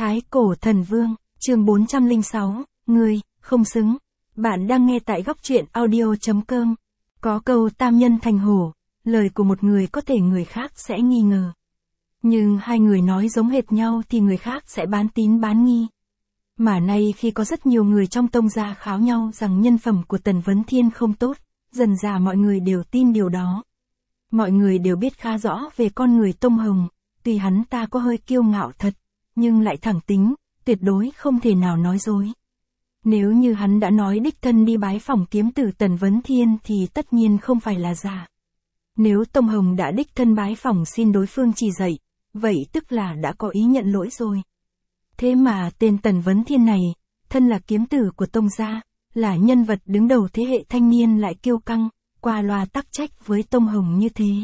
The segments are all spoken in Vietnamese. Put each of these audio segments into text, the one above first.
Thái Cổ Thần Vương, chương 406, ngươi, không xứng. Bạn đang nghe tại góc truyện audio.com. Có câu tam nhân thành hổ, lời của một người có thể người khác sẽ nghi ngờ. Nhưng hai người nói giống hệt nhau thì người khác sẽ bán tín bán nghi. Mà nay khi có rất nhiều người trong tông gia kháo nhau rằng nhân phẩm của Tần Vấn Thiên không tốt, dần dà mọi người đều tin điều đó. Mọi người đều biết khá rõ về con người Tông Hồng, tuy hắn ta có hơi kiêu ngạo thật, nhưng lại thẳng tính, tuyệt đối không thể nào nói dối. Nếu như hắn đã nói đích thân đi bái phỏng kiếm tử Tần Vấn Thiên thì tất nhiên không phải là giả. Nếu Tông Hồng đã đích thân bái phỏng xin đối phương chỉ dạy, vậy tức là đã có ý nhận lỗi rồi. Thế mà tên Tần Vấn Thiên này, thân là kiếm tử của Tông gia, là nhân vật đứng đầu thế hệ thanh niên lại kiêu căng, qua loa tắc trách với Tông Hồng như thế.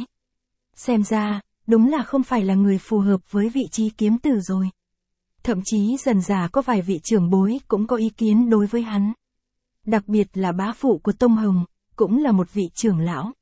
Xem ra, đúng là không phải là người phù hợp với vị trí kiếm tử rồi. Thậm chí dần dà có vài vị trưởng bối cũng có ý kiến đối với hắn. Đặc biệt là bá phụ của Tông Hồng, cũng là một vị trưởng lão.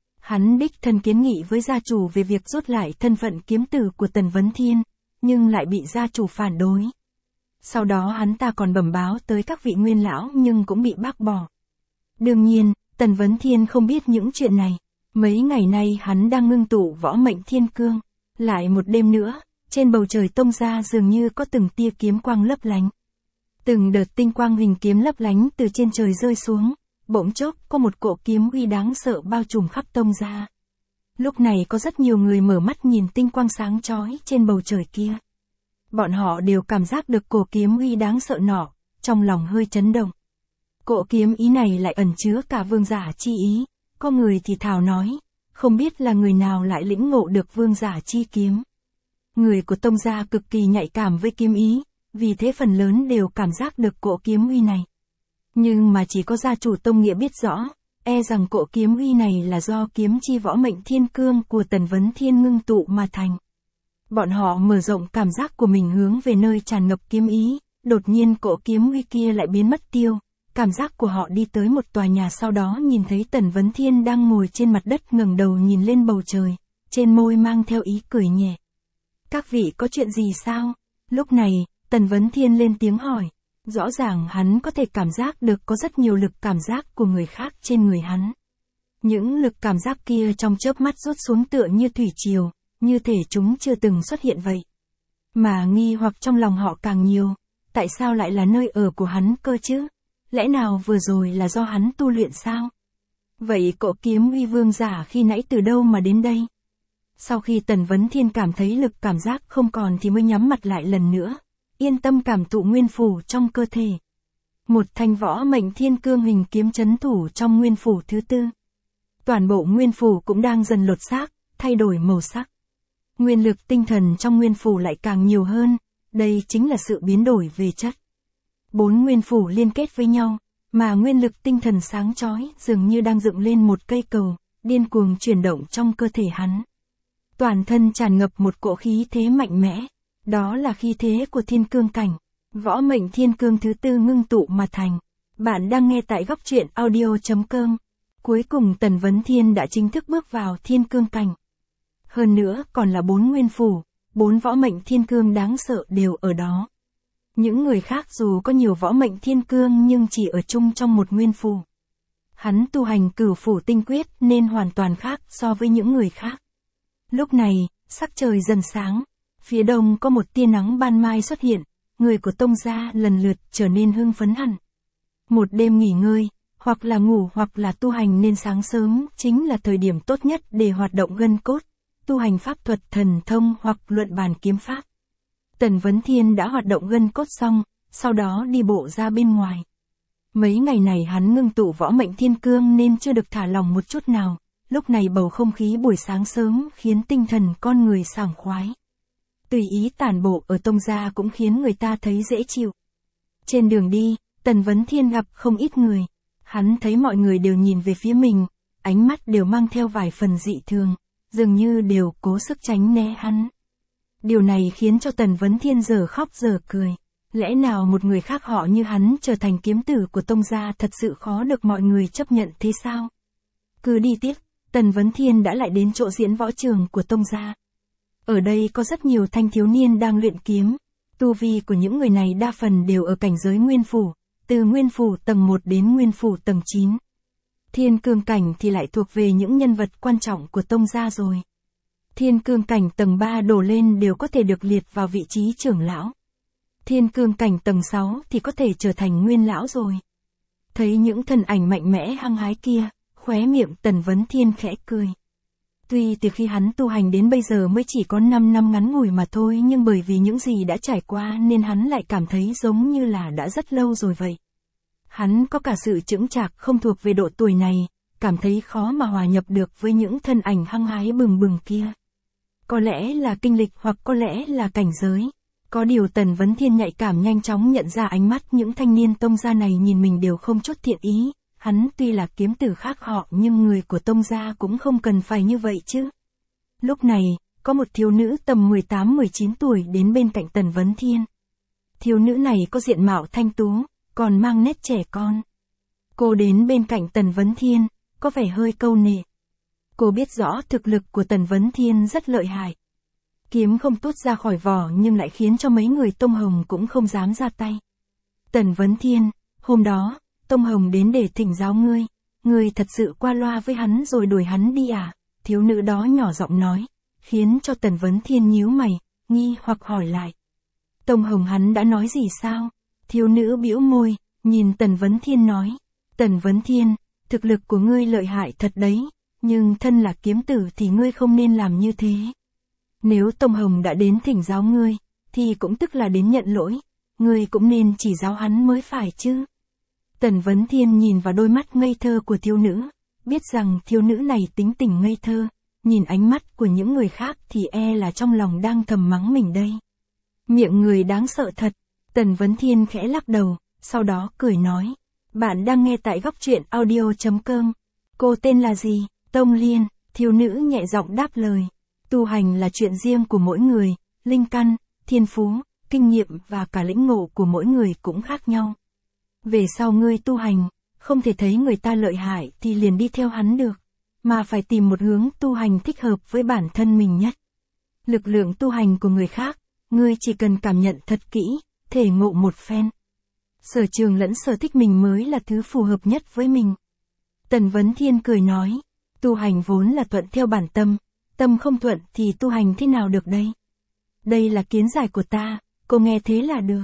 Hắn đích thân kiến nghị với gia chủ về việc rút lại thân phận kiếm tử của Tần Vấn Thiên, nhưng lại bị gia chủ phản đối. Sau đó hắn ta còn bẩm báo tới các vị nguyên lão nhưng cũng bị bác bỏ. Đương nhiên, Tần Vấn Thiên không biết những chuyện này. Mấy ngày nay hắn đang ngưng tụ võ mệnh thiên cương. Lại một đêm nữa, trên bầu trời Tông gia dường như có từng tia kiếm quang lấp lánh. Từng đợt tinh quang hình kiếm lấp lánh từ trên trời rơi xuống, bỗng chốc có một cỗ kiếm uy đáng sợ bao trùm khắp Tông gia. Lúc này có rất nhiều người mở mắt nhìn tinh quang sáng chói trên bầu trời kia. Bọn họ đều cảm giác được cỗ kiếm uy đáng sợ nọ, trong lòng hơi chấn động. Cỗ kiếm ý này lại ẩn chứa cả vương giả chi ý, có người thì thào nói, không biết là người nào lại lĩnh ngộ được vương giả chi kiếm. Người của Tông gia cực kỳ nhạy cảm với kiếm ý, vì thế phần lớn đều cảm giác được cỗ kiếm uy này. Nhưng mà chỉ có gia chủ Tông Nghĩa biết rõ, e rằng cỗ kiếm uy này là do kiếm chi võ mệnh thiên cương của Tần Vấn Thiên ngưng tụ mà thành. Bọn họ mở rộng cảm giác của mình hướng về nơi tràn ngập kiếm ý, đột nhiên cỗ kiếm uy kia lại biến mất tiêu. Cảm giác của họ đi tới một tòa nhà, sau đó nhìn thấy Tần Vấn Thiên đang ngồi trên mặt đất ngẩng đầu nhìn lên bầu trời, trên môi mang theo ý cười nhẹ. Các vị có chuyện gì sao? Lúc này, Tần Vấn Thiên lên tiếng hỏi. Rõ ràng hắn có thể cảm giác được có rất nhiều lực cảm giác của người khác trên người hắn. Những lực cảm giác kia trong chớp mắt rút xuống tựa như thủy triều, như thể chúng chưa từng xuất hiện vậy. Mà nghi hoặc trong lòng họ càng nhiều, tại sao lại là nơi ở của hắn cơ chứ? Lẽ nào vừa rồi là do hắn tu luyện sao? Vậy cỗ kiếm uy vương giả khi nãy từ đâu mà đến đây? Sau khi Tần Vấn Thiên cảm thấy lực cảm giác không còn thì mới nhắm mặt lại lần nữa, yên tâm cảm thụ nguyên phủ trong cơ thể. Một thanh võ mệnh thiên cương hình kiếm chấn thủ trong nguyên phủ thứ tư. Toàn bộ nguyên phủ cũng đang dần lột xác, thay đổi màu sắc. Nguyên lực tinh thần trong nguyên phủ lại càng nhiều hơn, đây chính là sự biến đổi về chất. 4 nguyên phủ liên kết với nhau, mà nguyên lực tinh thần sáng chói dường như đang dựng lên một cây cầu, điên cuồng chuyển động trong cơ thể hắn. Toàn thân tràn ngập một cỗ khí thế mạnh mẽ, đó là khí thế của thiên cương cảnh, võ mệnh thiên cương thứ tư ngưng tụ mà thành. Bạn đang nghe tại góc truyện audio.com. Cuối cùng Tần Vấn Thiên đã chính thức bước vào thiên cương cảnh. Hơn nữa còn là 4 nguyên phủ, 4 võ mệnh thiên cương đáng sợ đều ở đó. Những người khác dù có nhiều võ mệnh thiên cương nhưng chỉ ở chung trong một nguyên phủ. Hắn tu hành cửu phủ tinh quyết nên hoàn toàn khác so với những người khác. Lúc này, sắc trời dần sáng, phía đông có một tia nắng ban mai xuất hiện, người của Tông gia lần lượt trở nên hưng phấn hẳn. Một đêm nghỉ ngơi, hoặc là ngủ hoặc là tu hành nên sáng sớm chính là thời điểm tốt nhất để hoạt động gân cốt, tu hành pháp thuật thần thông hoặc luận bàn kiếm pháp. Tần Vấn Thiên đã hoạt động gân cốt xong, sau đó đi bộ ra bên ngoài. Mấy ngày này hắn ngưng tụ võ mệnh thiên cương nên chưa được thả lòng một chút nào, lúc này bầu không khí buổi sáng sớm khiến tinh thần con người sảng khoái. Tùy ý tản bộ ở Tông gia cũng khiến người ta thấy dễ chịu. Trên đường đi, Tần Vấn Thiên gặp không ít người. Hắn thấy mọi người đều nhìn về phía mình, ánh mắt đều mang theo vài phần dị thường, dường như đều cố sức tránh né hắn. Điều này khiến cho Tần Vấn Thiên giờ khóc giờ cười. Lẽ nào một người khác họ như hắn trở thành kiếm tử của Tông gia thật sự khó được mọi người chấp nhận thế sao? Cứ đi tiếp, Tần Vấn Thiên đã lại đến chỗ diễn võ trường của Tông gia. Ở đây có rất nhiều thanh thiếu niên đang luyện kiếm. Tu vi của những người này đa phần đều ở cảnh giới nguyên phủ, từ nguyên phủ tầng 1 đến nguyên phủ tầng 9. Thiên cương cảnh thì lại thuộc về những nhân vật quan trọng của tông gia rồi. Thiên cương cảnh tầng 3 đổ lên đều có thể được liệt vào vị trí trưởng lão. Thiên cương cảnh tầng 6 thì có thể trở thành nguyên lão rồi. Thấy những thân ảnh mạnh mẽ hăng hái kia, khóe miệng Tần Vấn Thiên khẽ cười. Tuy từ khi hắn tu hành đến bây giờ mới chỉ có 5 năm ngắn ngủi mà thôi, nhưng bởi vì những gì đã trải qua nên hắn lại cảm thấy giống như là đã rất lâu rồi vậy. Hắn có cả sự chững chạc không thuộc về độ tuổi này, cảm thấy khó mà hòa nhập được với những thân ảnh hăng hái bừng bừng kia. Có lẽ là kinh lịch hoặc có lẽ là cảnh giới. Có điều Tần Vấn Thiên nhạy cảm nhanh chóng nhận ra ánh mắt những thanh niên tông gia này nhìn mình đều không chút thiện ý. Hắn tuy là kiếm tử khác họ nhưng người của tông gia cũng không cần phải như vậy chứ. Lúc này, có một thiếu nữ tầm 18-19 tuổi đến bên cạnh Tần Vấn Thiên. Thiếu nữ này có diện mạo thanh tú, còn mang nét trẻ con. Cô đến bên cạnh Tần Vấn Thiên, có vẻ hơi câu nệ. Cô biết rõ thực lực của Tần Vấn Thiên rất lợi hại. Kiếm không tuốt ra khỏi vỏ nhưng lại khiến cho mấy người Tông Hồng cũng không dám ra tay. Tần Vấn Thiên, hôm đó, Tông Hồng đến để thỉnh giáo ngươi. Ngươi thật sự qua loa với hắn rồi đuổi hắn đi à? Thiếu nữ đó nhỏ giọng nói, khiến cho Tần Vấn Thiên nhíu mày, nghi hoặc hỏi lại. Tông Hồng hắn đã nói gì sao? Thiếu nữ bĩu môi, nhìn Tần Vấn Thiên nói. Tần Vấn Thiên, thực lực của ngươi lợi hại thật đấy, nhưng thân là kiếm tử thì ngươi không nên làm như thế. Nếu Tông Hồng đã đến thỉnh giáo ngươi, thì cũng tức là đến nhận lỗi, ngươi cũng nên chỉ giáo hắn mới phải chứ. Tần Vấn Thiên nhìn vào đôi mắt ngây thơ của thiếu nữ, biết rằng thiếu nữ này tính tình ngây thơ, nhìn ánh mắt của những người khác thì e là trong lòng đang thầm mắng mình đây. Miệng người đáng sợ thật. Tần Vấn Thiên khẽ lắc đầu, sau đó cười nói. Bạn đang nghe tại góc truyện audio.com. Cô tên là gì? Tông Liên. Thiếu nữ nhẹ giọng đáp lời. Tu hành là chuyện riêng của mỗi người, linh căn, thiên phú, kinh nghiệm và cả lĩnh ngộ của mỗi người cũng khác nhau. Về sau ngươi tu hành, không thể thấy người ta lợi hại thì liền đi theo hắn được, mà phải tìm một hướng tu hành thích hợp với bản thân mình nhất. Lực lượng tu hành của người khác, ngươi chỉ cần cảm nhận thật kỹ, thể ngộ một phen. Sở trường lẫn sở thích mình mới là thứ phù hợp nhất với mình. Tần Vấn Thiên cười nói, tu hành vốn là thuận theo bản tâm, tâm không thuận thì tu hành thế nào được đây? Đây là kiến giải của ta, cô nghe thế là được.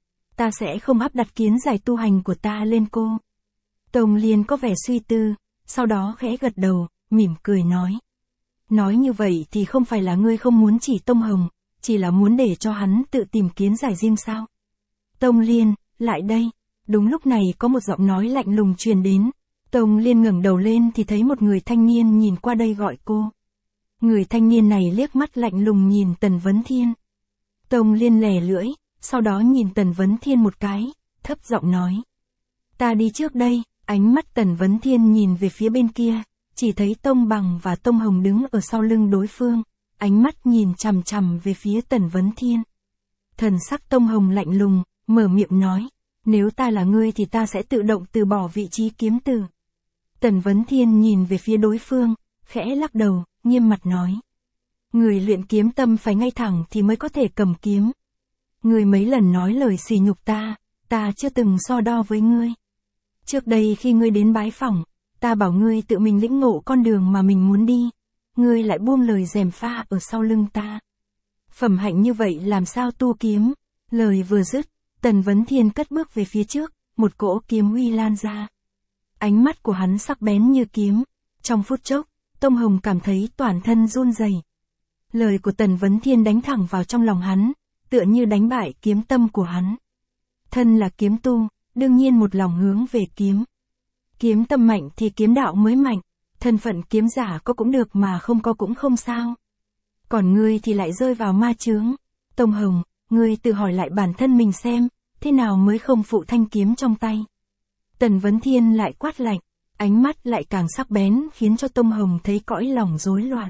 Ta sẽ không áp đặt kiến giải tu hành của ta lên cô. Tông Liên có vẻ suy tư, sau đó khẽ gật đầu, mỉm cười nói. Nói như vậy thì không phải là ngươi không muốn chỉ Tông Hồng, chỉ là muốn để cho hắn tự tìm kiến giải riêng sao? Tông Liên, lại đây. Đúng lúc này có một giọng nói lạnh lùng truyền đến. Tông Liên ngẩng đầu lên thì thấy một người thanh niên nhìn qua đây gọi cô. Người thanh niên này liếc mắt lạnh lùng nhìn Tần Vấn Thiên. Tông Liên lè lưỡi, sau đó nhìn Tần Vấn Thiên một cái, thấp giọng nói. Ta đi trước đây. Ánh mắt Tần Vấn Thiên nhìn về phía bên kia, chỉ thấy Tông Bằng và Tông Hồng đứng ở sau lưng đối phương, ánh mắt nhìn chằm chằm về phía Tần Vấn Thiên. Thần sắc Tông Hồng lạnh lùng, mở miệng nói, nếu ta là ngươi thì ta sẽ tự động từ bỏ vị trí kiếm tử. Tần Vấn Thiên nhìn về phía đối phương, khẽ lắc đầu, nghiêm mặt nói. Người luyện kiếm tâm phải ngay thẳng thì mới có thể cầm kiếm. Ngươi mấy lần nói lời sỉ nhục ta chưa từng so đo với ngươi. Trước đây khi ngươi đến bái phỏng, ta bảo ngươi tự mình lĩnh ngộ con đường mà mình muốn đi. Ngươi lại buông lời gièm pha ở sau lưng ta. Phẩm hạnh như vậy làm sao tu kiếm? Lời vừa dứt, Tần Vấn Thiên cất bước về phía trước, một cỗ kiếm uy lan ra. Ánh mắt của hắn sắc bén như kiếm. Trong phút chốc, Tông Hồng cảm thấy toàn thân run rẩy. Lời của Tần Vấn Thiên đánh thẳng vào trong lòng hắn, tựa như đánh bại kiếm tâm của hắn. Thân là kiếm tu, đương nhiên một lòng hướng về kiếm. Kiếm tâm mạnh thì kiếm đạo mới mạnh, thân phận kiếm giả có cũng được mà không có cũng không sao. Còn ngươi thì lại rơi vào ma chướng. Tông Hồng, ngươi tự hỏi lại bản thân mình xem, thế nào mới không phụ thanh kiếm trong tay. Tần Vấn Thiên lại quát lạnh, ánh mắt lại càng sắc bén khiến cho Tông Hồng thấy cõi lòng rối loạn.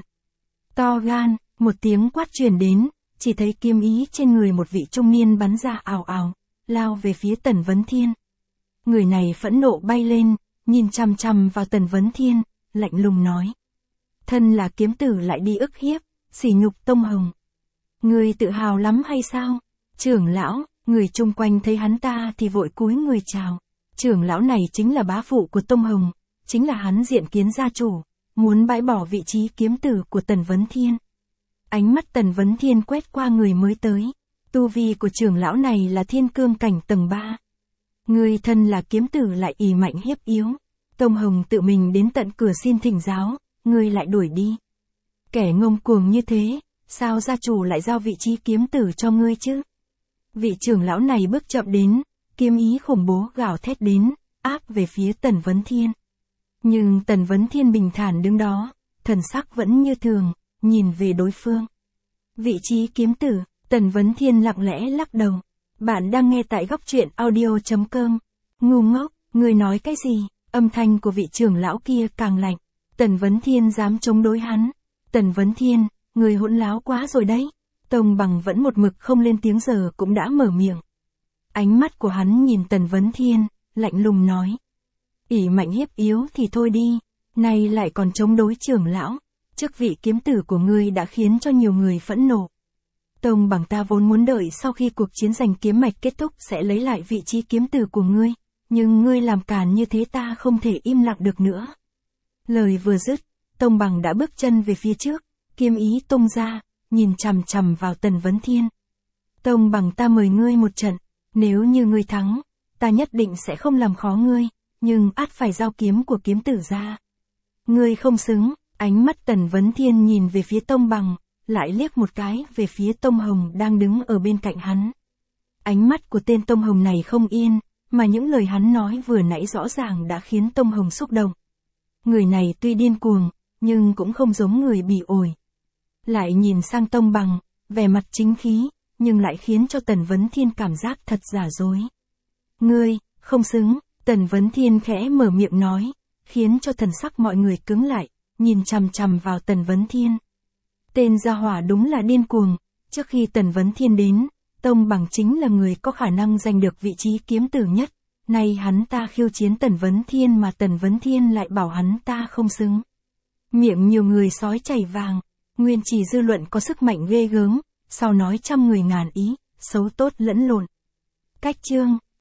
To gan, một tiếng quát truyền đến, chỉ thấy kiếm ý trên người một vị trung niên bắn ra ào ào, lao về phía Tần Vấn Thiên. Người này phẫn nộ bay lên, nhìn chằm chằm vào Tần Vấn Thiên, lạnh lùng nói. Thân là kiếm tử lại đi ức hiếp, sỉ nhục Tông Hồng. Ngươi tự hào lắm hay sao? Trưởng lão, người chung quanh thấy hắn ta thì vội cúi người chào. Trưởng lão này chính là bá phụ của Tông Hồng, chính là hắn diện kiến gia chủ, muốn bãi bỏ vị trí kiếm tử của Tần Vấn Thiên. Ánh mắt Tần Vấn Thiên quét qua người mới tới. Tu vi của trưởng lão này là thiên cương cảnh tầng 3. Người thân là kiếm tử lại ỷ mạnh hiếp yếu. Tông Hồng tự mình đến tận cửa xin thỉnh giáo, người lại đuổi đi. Kẻ ngông cuồng như thế, sao gia chủ lại giao vị trí kiếm tử cho ngươi chứ? Vị trưởng lão này bước chậm đến, kiếm ý khủng bố gào thét đến, áp về phía Tần Vấn Thiên. Nhưng Tần Vấn Thiên bình thản đứng đó, thần sắc vẫn như thường, nhìn về đối phương. Vị trí kiếm tử, Tần Vấn Thiên lặng lẽ lắc đầu. Bạn đang nghe tại góc truyện audio.com. Ngu ngốc, ngươi nói cái gì? Âm thanh của vị trưởng lão kia càng lạnh. Tần Vấn Thiên dám chống đối hắn. Tần Vấn Thiên, người hỗn láo quá rồi đấy. Tông Bằng vẫn một mực không lên tiếng giờ cũng đã mở miệng. Ánh mắt của hắn nhìn Tần Vấn Thiên, lạnh lùng nói. ỷ mạnh hiếp yếu thì thôi đi, nay lại còn chống đối trưởng lão. Chức vị kiếm tử của ngươi đã khiến cho nhiều người phẫn nộ. Tông Bằng ta vốn muốn đợi sau khi cuộc chiến giành kiếm mạch kết thúc sẽ lấy lại vị trí kiếm tử của ngươi, nhưng ngươi làm càn như thế ta không thể im lặng được nữa. Lời vừa dứt, Tông Bằng đã bước chân về phía trước, kiếm ý tung ra, nhìn chằm chằm vào Tần Vấn Thiên. Tông Bằng ta mời ngươi một trận, nếu như ngươi thắng, ta nhất định sẽ không làm khó ngươi, nhưng ắt phải giao kiếm của kiếm tử ra. Ngươi không xứng. Ánh mắt Tần Vấn Thiên nhìn về phía Tông Bằng, lại liếc một cái về phía Tông Hồng đang đứng ở bên cạnh hắn. Ánh mắt của tên Tông Hồng này không yên, mà những lời hắn nói vừa nãy rõ ràng đã khiến Tông Hồng xúc động. Người này tuy điên cuồng, nhưng cũng không giống người bỉ ổi. Lại nhìn sang Tông Bằng, vẻ mặt chính khí, nhưng lại khiến cho Tần Vấn Thiên cảm giác thật giả dối. Ngươi, không xứng, Tần Vấn Thiên khẽ mở miệng nói, khiến cho thần sắc mọi người cứng lại. Nhìn chằm chằm vào Tần Vấn Thiên. Tên gia hỏa đúng là điên cuồng, trước khi Tần Vấn Thiên đến, Tông Bằng chính là người có khả năng giành được vị trí kiếm tử nhất, nay hắn ta khiêu chiến Tần Vấn Thiên mà Tần Vấn Thiên lại bảo hắn ta không xứng. Miệng nhiều người sói chảy vàng, nguyên chỉ dư luận có sức mạnh ghê gớm, sau nói trăm người ngàn ý, xấu tốt lẫn lộn. Cách chương